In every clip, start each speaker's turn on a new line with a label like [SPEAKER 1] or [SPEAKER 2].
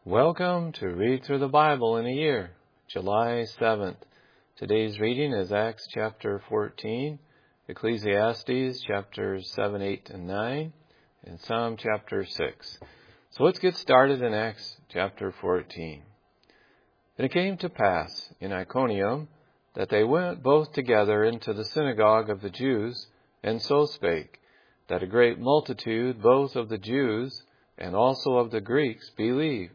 [SPEAKER 1] Welcome to Read Through the Bible in a Year, July 7th. Today's reading is Acts chapter 14, Ecclesiastes chapters 7, 8, and 9, and Psalm chapter 6. So let's get started in Acts chapter 14. And it came to pass in Iconium that they went both together into the synagogue of the Jews, and so spake, that a great multitude both of the Jews and also of the Greeks believed.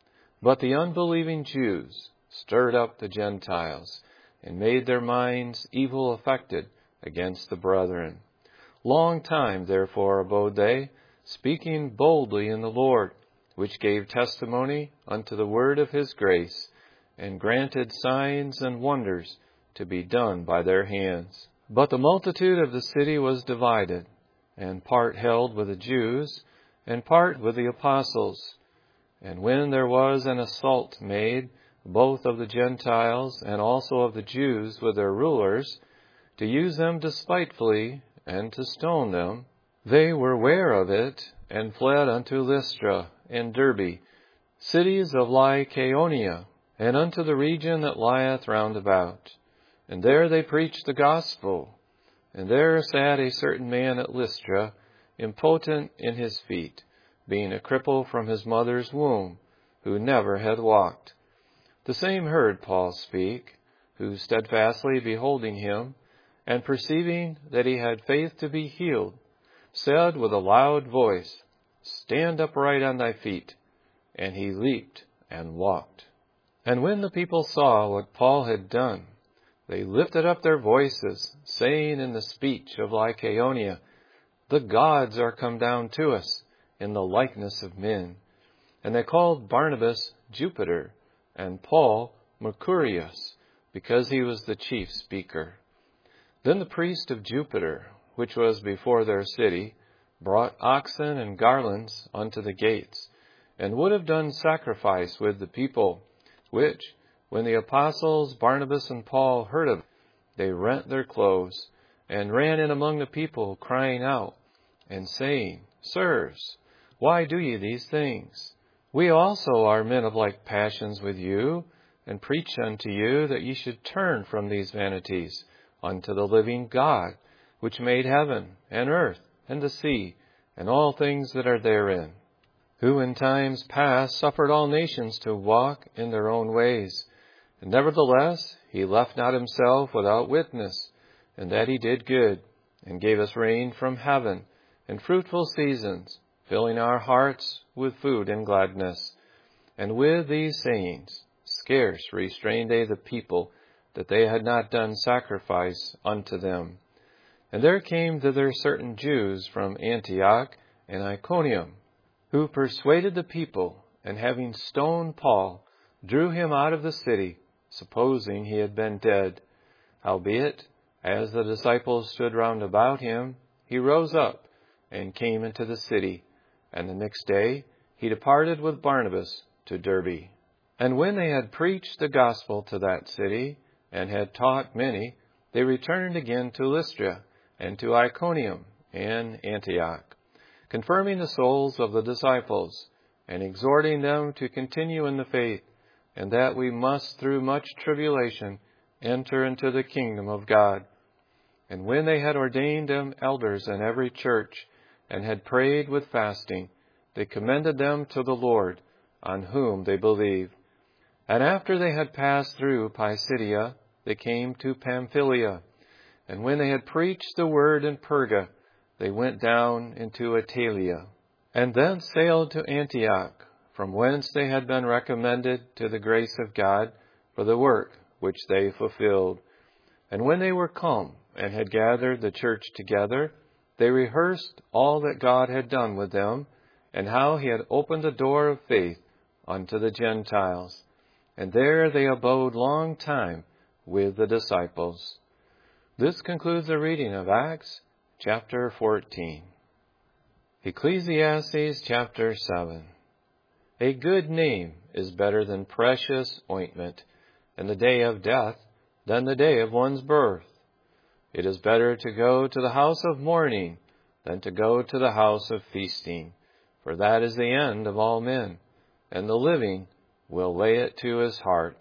[SPEAKER 1] But the unbelieving Jews stirred up the Gentiles, and made their minds evil affected against the brethren. Long time therefore abode they, speaking boldly in the Lord, which gave testimony unto the word of his grace, and granted signs and wonders to be done by their hands. But the multitude of the city was divided, and part held with the Jews, and part with the apostles. And when there was an assault made, both of the Gentiles and also of the Jews with their rulers, to use them despitefully and to stone them, they were ware of it, and fled unto Lystra and Derbe, cities of Lycaonia, and unto the region that lieth round about. And there they preached the gospel. And there sat a certain man at Lystra, impotent in his feet, being a cripple from his mother's womb, who never had walked. The same heard Paul speak, who steadfastly beholding him, and perceiving that he had faith to be healed, said with a loud voice, Stand upright on thy feet. And he leaped and walked. And when the people saw what Paul had done, they lifted up their voices, saying in the speech of Lycaonia, The gods are come down to us in the likeness of men. And they called Barnabas Jupiter, and Paul Mercurius, because he was the chief speaker. Then the priest of Jupiter, which was before their city, brought oxen and garlands unto the gates, and would have done sacrifice with the people, which, when the apostles Barnabas and Paul heard of it, they rent their clothes, and ran in among the people, crying out, and saying, Sirs, why do ye these things? We also are men of like passions with you, and preach unto you that ye should turn from these vanities unto the living God, which made heaven and earth and the sea, and all things that are therein, who in times past suffered all nations to walk in their own ways. And nevertheless he left not himself without witness, and that he did good, and gave us rain from heaven, and fruitful seasons, filling our hearts with food and gladness. And with these sayings scarce restrained they the people, that they had not done sacrifice unto them. And there came thither certain Jews from Antioch and Iconium, who persuaded the people, and having stoned Paul, drew him out of the city, supposing he had been dead. Howbeit, as the disciples stood round about him, he rose up, and came into the city. And the next day he departed with Barnabas to Derbe. And when they had preached the gospel to that city, and had taught many, they returned again to Lystra, and to Iconium, and Antioch, confirming the souls of the disciples, and exhorting them to continue in the faith, and that we must through much tribulation enter into the kingdom of God. And when they had ordained them elders in every church, and had prayed with fasting, they commended them to the Lord, on whom they believed. And after they had passed through Pisidia, they came to Pamphylia. And when they had preached the word in Perga, they went down into Attalia, and thence sailed to Antioch, from whence they had been recommended to the grace of God for the work which they fulfilled. And when they were come, and had gathered the church together, they rehearsed all that God had done with them, and how he had opened the door of faith unto the Gentiles. And there they abode long time with the disciples. This concludes the reading of Acts chapter 14. Ecclesiastes chapter 7. A good name is better than precious ointment, and the day of death than the day of one's birth. It is better to go to the house of mourning than to go to the house of feasting, for that is the end of all men. and the living will lay it to his heart.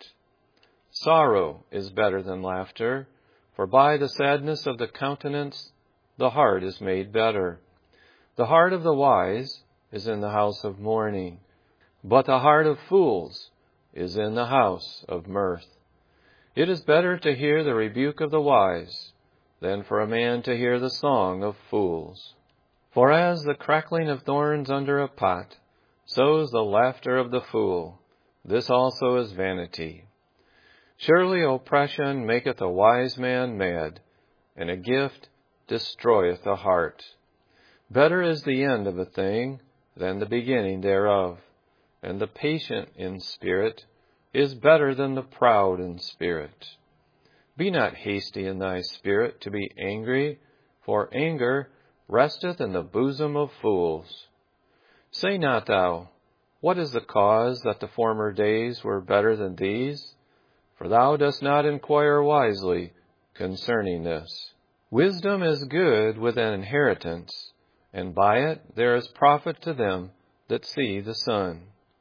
[SPEAKER 1] Sorrow is better than laughter, for by the sadness of the countenance the heart is made better. The heart of the wise is in the house of mourning, but the heart of fools is in the house of mirth. It is better to hear the rebuke of the wise than for a man to hear the song of fools. For as the crackling of thorns under a pot, so is the laughter of the fool. This also is vanity. Surely oppression maketh a wise man mad, and a gift destroyeth the heart. Better is the end of a thing than the beginning thereof, and the patient in spirit is better than the proud in spirit. Be not hasty in thy spirit to be angry, for anger resteth in the bosom of fools. Say not thou, what is the cause that the former days were better than these? For thou dost not inquire wisely concerning this. Wisdom is good with an inheritance, and by it there is profit to them that see the sun.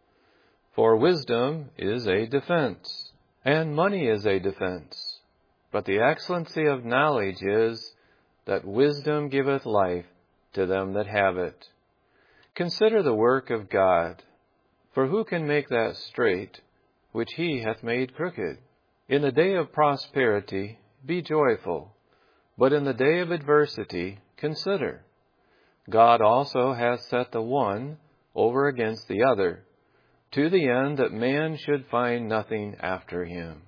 [SPEAKER 1] For wisdom is a defense, and money is a defense. But the excellency of knowledge is that wisdom giveth life to them that have it. Consider the work of God, for who can make that straight which he hath made crooked? In the day of prosperity be joyful, but in the day of adversity consider. God also hath set the one over against the other, to the end that man should find nothing after him.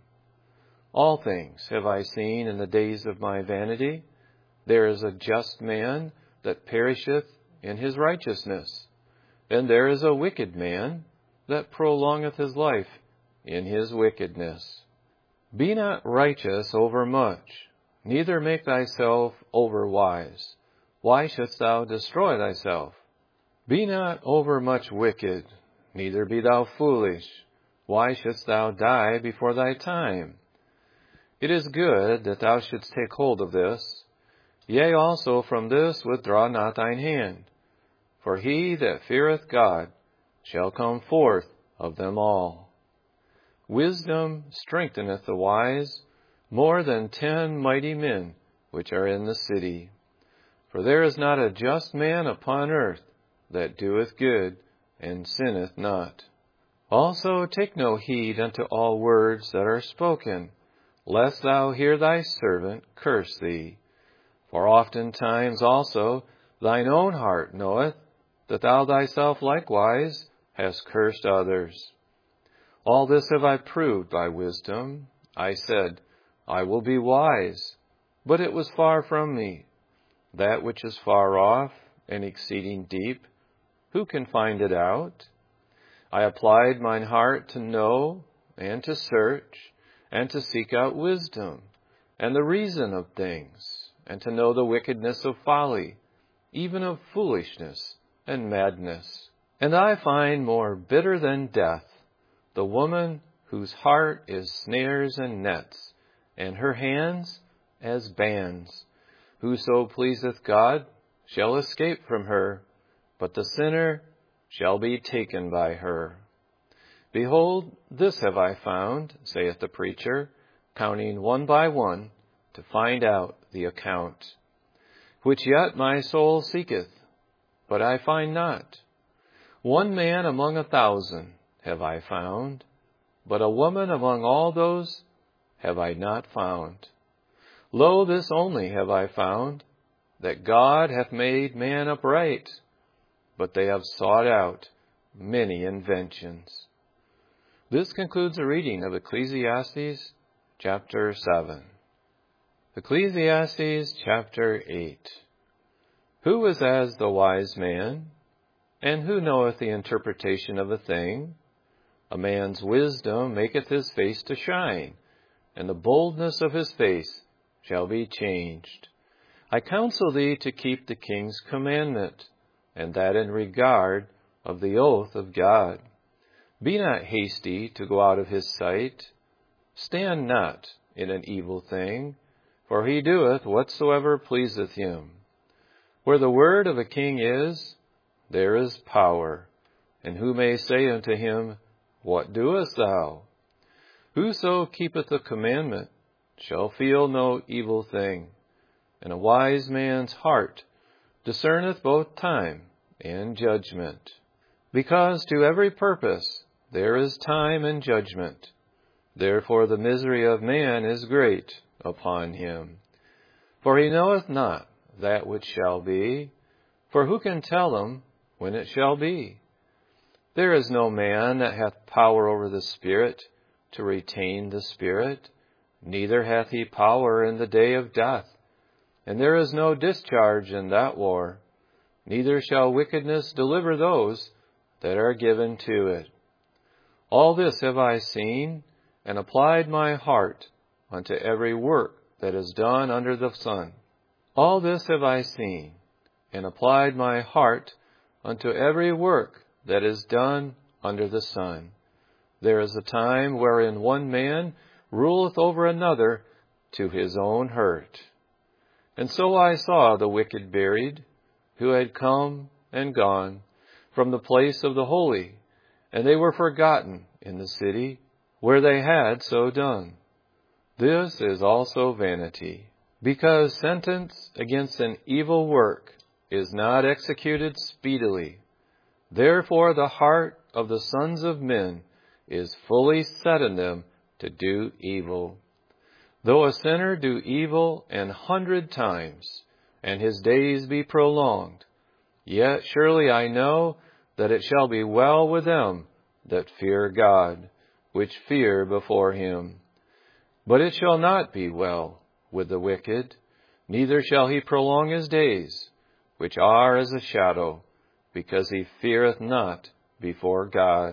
[SPEAKER 1] All things have I seen in the days of my vanity. There is a just man that perisheth in his righteousness, and there is a wicked man that prolongeth his life in his wickedness. Be not righteous over much, neither make thyself over wise. Why shouldst thou destroy thyself? Be not over much wicked, neither be thou foolish. Why shouldst thou die before thy time? It is good that thou shouldst take hold of this. Yea, also from this withdraw not thine hand. For he that feareth God shall come forth of them all. Wisdom strengtheneth the wise more than 10 mighty men which are in the city. For there is not a just man upon earth that doeth good and sinneth not. Also take no heed unto all words that are spoken, lest thou hear thy servant curse thee. For oftentimes also thine own heart knoweth that thou thyself likewise hast cursed others. All this have I proved by wisdom. I said, I will be wise, but it was far from me. That which is far off and exceeding deep, who can find it out? I applied mine heart to know and to search and to seek out wisdom and the reason of things, and to know the wickedness of folly, even of foolishness and madness. And I find more bitter than death the woman whose heart is snares and nets, and her hands as bands. Whoso pleaseth God shall escape from her, but the sinner shall be taken by her. Behold, this have I found, saith the preacher, counting one by one, to find out the account, which yet my soul seeketh, but I find not. One man among 1,000 have I found, but a woman among all those have I not found. Lo, this only have I found, that God hath made man upright, but they have sought out many inventions. This concludes the reading of Ecclesiastes chapter 7. Ecclesiastes chapter 8. Who is as the wise man? And who knoweth the interpretation of a thing? A man's wisdom maketh his face to shine, and the boldness of his face shall be changed. I counsel thee to keep the king's commandment, and that in regard of the oath of God. Be not hasty to go out of his sight. Stand not in an evil thing, for he doeth whatsoever pleaseth him. Where the word of a king is, there is power, And who may say unto him, What doest thou? Whoso keepeth the commandment shall feel no evil thing. And a wise man's heart discerneth both time and judgment. Because to every purpose there is time and judgment. Therefore the misery of man is great upon him. For he knoweth not that which shall be, for who can tell him when it shall be? There is no man that hath power over the Spirit to retain the Spirit, neither hath he power in the day of death. And there is no discharge in that war, neither shall wickedness deliver those that are given to it. All this have I seen, and applied my heart unto every work that is done under the sun. All this have I seen, and applied my heart unto every work that is done under the sun. There is a time wherein one man ruleth over another to his own hurt. And so I saw the wicked buried, who had come and gone from the place of the holy, and they were forgotten in the city where they had so done. This is also vanity, because sentence against an evil work is not executed speedily. Therefore the heart of the sons of men is fully set in them to do evil. Though a sinner do evil 100 times, and his days be prolonged, yet surely I know that it shall be well with them that fear God, which fear before him. But it shall not be well with the wicked, neither shall he prolong his days, which are as a shadow, because he feareth not before God.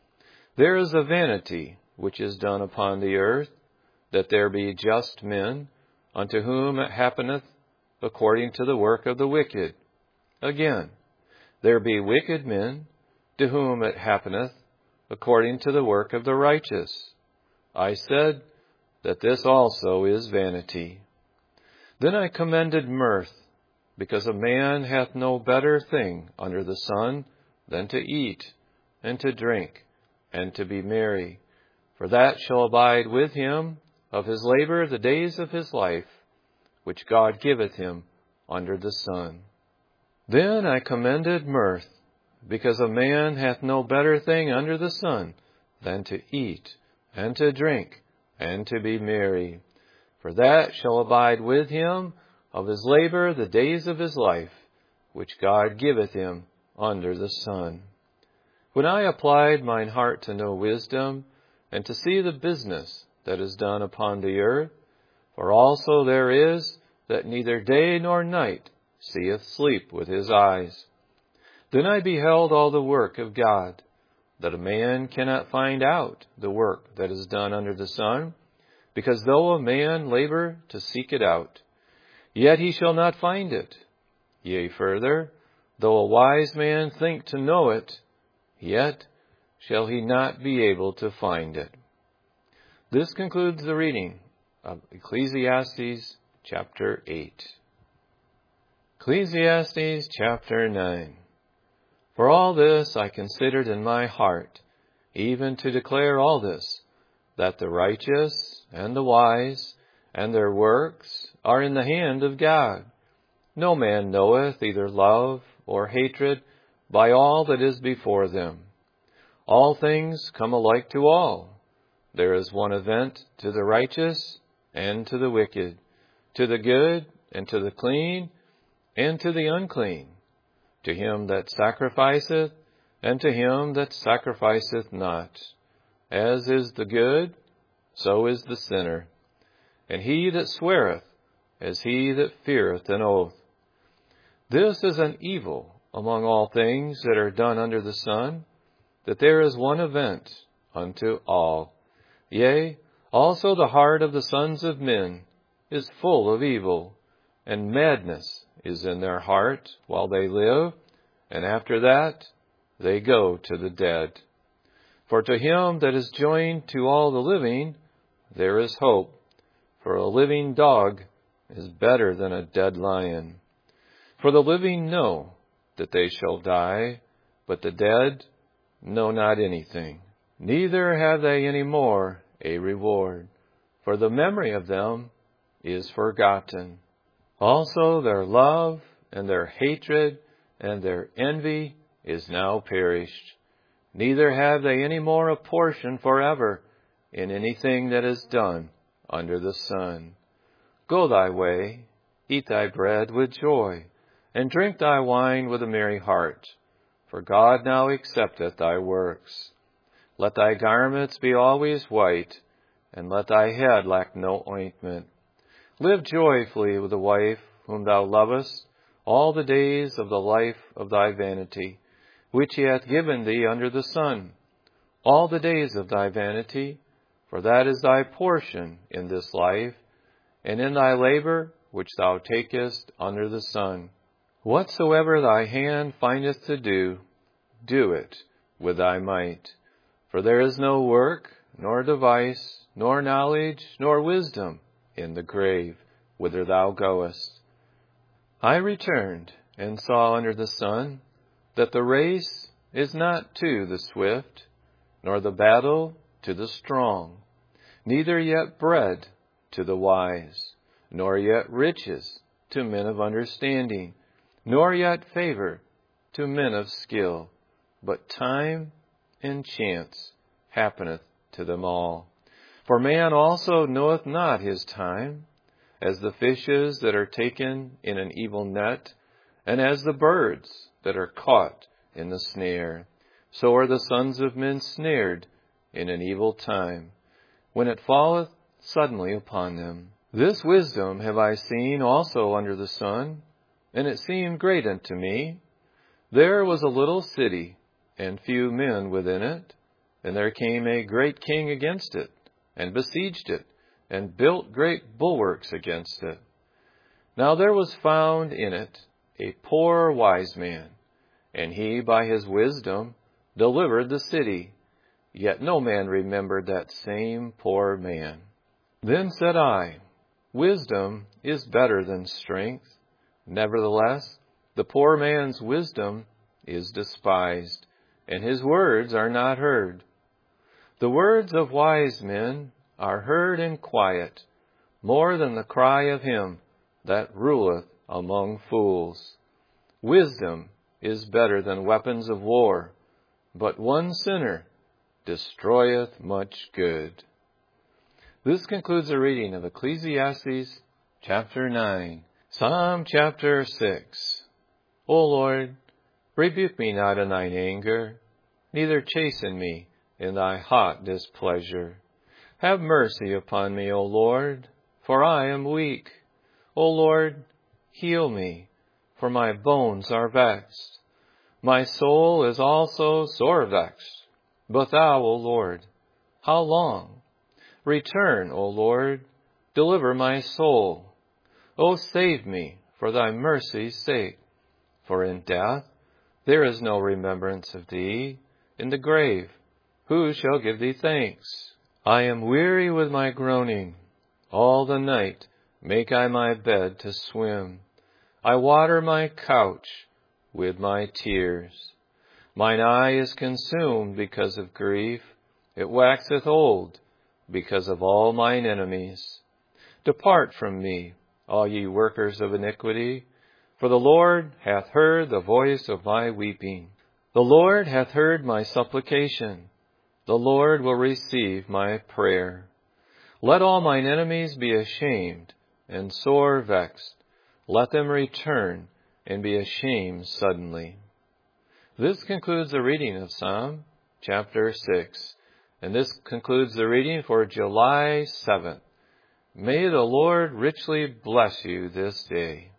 [SPEAKER 1] There is a vanity which is done upon the earth, that there be just men, unto whom it happeneth according to the work of the wicked. Again, there be wicked men, to whom it happeneth according to the work of the righteous. I said that this also is vanity. Then I commended mirth, because a man hath no better thing under the sun than to eat, and to drink, and to be merry. For that shall abide with him of his labor the days of his life, which God giveth him under the sun. Then I commended mirth, because a man hath no better thing under the sun than to eat, and to drink, and to be merry. For that shall abide with him of his labor the days of his life, which God giveth him under the sun. When I applied mine heart to know wisdom, and to see the business that is done upon the earth, for also there is that neither day nor night seeth sleep with his eyes. Then I beheld all the work of God, that a man cannot find out the work that is done under the sun, because though a man labor to seek it out, yet he shall not find it. Yea, further, though a wise man think to know it, yet shall he not be able to find it. This concludes the reading of Ecclesiastes chapter 8. Ecclesiastes chapter 9. For all this I considered in my heart, even to declare all this, that the righteous and the wise and their works are in the hand of God. No man knoweth either love or hatred by all that is before them. All things come alike to all. There is one event to the righteous and to the wicked, to the good and to the clean and to the unclean, to him that sacrificeth and to him that sacrificeth not. As is the good, so is the sinner, and he that sweareth, as he that feareth an oath. This is an evil among all things that are done under the sun, that there is one event unto all. Yea, also the heart of the sons of men is full of evil, and madness is in their heart while they live, and after that they go to the dead. For to him that is joined to all the living, there is hope. For a living dog is better than a dead lion. For the living know that they shall die, but the dead no, not anything. Neither have they any more a reward, for the memory of them is forgotten. Also their love and their hatred and their envy is now perished. Neither have they any more a portion forever in anything that is done under the sun. Go thy way, eat thy bread with joy, and drink thy wine with a merry heart, for God now accepteth thy works. Let thy garments be always white, and let thy head lack no ointment. Live joyfully with the wife whom thou lovest all the days of the life of thy vanity, which he hath given thee under the sun, all the days of thy vanity, for that is thy portion in this life, and in thy labor which thou takest under the sun. Whatsoever thy hand findeth to do, do it with thy might. For there is no work, nor device, nor knowledge, nor wisdom in the grave, whither thou goest. I returned, and saw under the sun that the race is not to the swift, nor the battle to the strong, neither yet bread to the wise, nor yet riches to men of understanding, nor yet favor to men of skill, but time and chance happeneth to them all. For man also knoweth not his time, as the fishes that are taken in an evil net, and as the birds that are caught in the snare. So are the sons of men snared in an evil time, when it falleth suddenly upon them. This wisdom have I seen also under the sun, and it seemed great unto me. There was a little city, and few men within it, and there came a great king against it, and besieged it, and built great bulwarks against it. Now there was found in it a poor wise man, and he by his wisdom delivered the city. Yet no man remembered that same poor man. Then said I, Wisdom is better than strength. Nevertheless, the poor man's wisdom is despised, and his words are not heard. The words of wise men are heard in quiet, more than the cry of him that ruleth among fools. Wisdom is better than weapons of war, but one sinner destroyeth much good. This concludes the reading of Ecclesiastes chapter 9. Psalm chapter 6. O Lord, rebuke me not in thine anger, neither chasten me in thy hot displeasure. Have mercy upon me, O Lord, for I am weak. O Lord, heal me, for my bones are vexed. My soul is also sore vexed. But thou, O Lord, how long? Return, O Lord, deliver my soul. O save me for thy mercy's sake. For in death there is no remembrance of thee. In the grave who shall give thee thanks? I am weary with my groaning. All the night make I my bed to swim. I water my couch with my tears. Mine eye is consumed because of grief. It waxeth old because of all mine enemies. Depart from me, all ye workers of iniquity, for the Lord hath heard the voice of my weeping. The Lord hath heard my supplication. The Lord will receive my prayer. Let all mine enemies be ashamed and sore vexed. Let them return and be ashamed suddenly. This concludes the reading of Psalm chapter 6. And this concludes the reading for July 7th. May the Lord richly bless you this day.